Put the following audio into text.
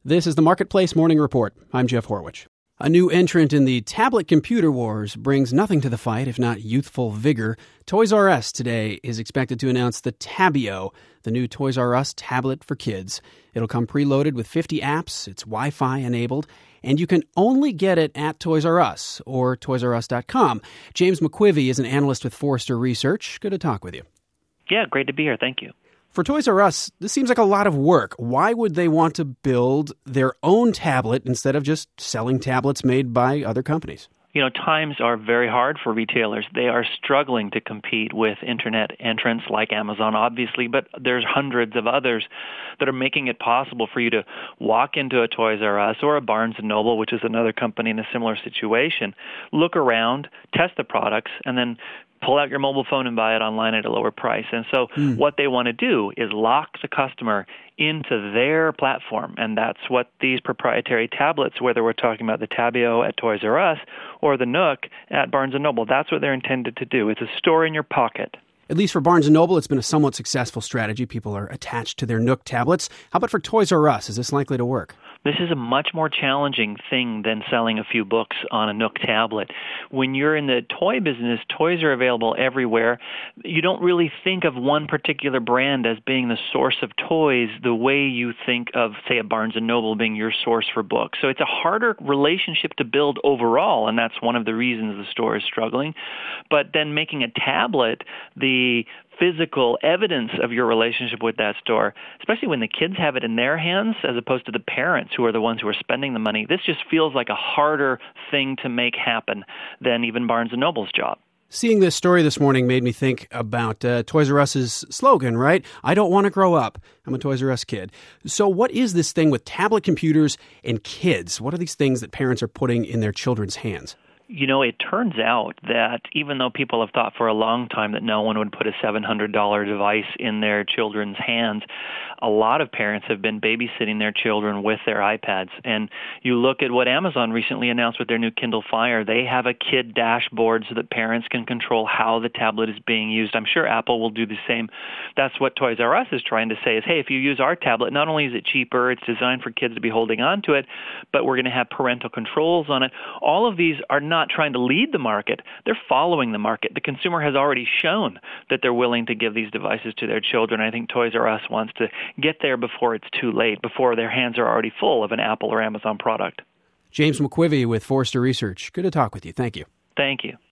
This is the Marketplace Morning Report. I'm Jeff Horwich. A new entrant in the tablet computer wars brings nothing to the fight if not youthful vigor. Toys R Us today is expected to announce the Tabio, the new Toys R Us tablet for kids. It'll come preloaded with 50 apps, it's Wi-Fi enabled, and you can only get it at Toys R Us or toysrus.com. James McQuivey is an analyst with Forrester Research. Good to talk with you. Yeah, great to be here. Thank you. For Toys R Us, this seems like a lot of work. Why would they want to build their own tablet instead of just selling tablets made by other companies? You know, times are very hard for retailers. They are struggling to compete with internet entrants like Amazon, obviously, but there's hundreds of others that are making it possible for you to walk into a Toys R Us or a Barnes & Noble, which is another company in a similar situation, look around, test the products, and then pull out your mobile phone and buy it online at a lower price. And so what they want to do is lock the customer into their platform, and that's what these proprietary tablets, whether we're talking about the Tabio at Toys R Us or the Nook at Barnes & Noble, that's what they're intended to do. It's a store in your pocket. At least for Barnes & Noble, it's been a somewhat successful strategy. People are attached to their Nook tablets. How about for Toys R Us? Is this likely to work? This is a much more challenging thing than selling a few books on a Nook tablet. When you're in the toy business, toys are available everywhere. You don't really think of one particular brand as being the source of toys the way you think of, say, a Barnes & Noble being your source for books. So it's a harder relationship to build overall, and that's one of the reasons the store is struggling. But then making a tablet the physical evidence of your relationship with that store, especially when the kids have it in their hands as opposed to the parents who are the ones who are spending the money, this just feels like a harder thing to make happen than even Barnes & Noble's job. Seeing this story this morning made me think about Toys R Us's slogan, right? I don't want to grow up. I'm a Toys R Us kid. So what is this thing with tablet computers and kids? What are these things that parents are putting in their children's hands? You know, it turns out that even though people have thought for a long time that no one would put a $700 device in their children's hands, a lot of parents have been babysitting their children with their iPads. And you look at what Amazon recently announced with their new Kindle Fire. They have a kid dashboard so that parents can control how the tablet is being used. I'm sure Apple will do the same. That's what Toys R Us is trying to say is, hey, if you use our tablet, not only is it cheaper, it's designed for kids to be holding on to it, but we're going to have parental controls on it. All of these are not trying to lead the market. They're following the market. The consumer has already shown that they're willing to give these devices to their children. I think Toys R Us wants to get there before it's too late, before their hands are already full of an Apple or Amazon product. James McQuivey with Forrester Research. Good to talk with you. Thank you. Thank you.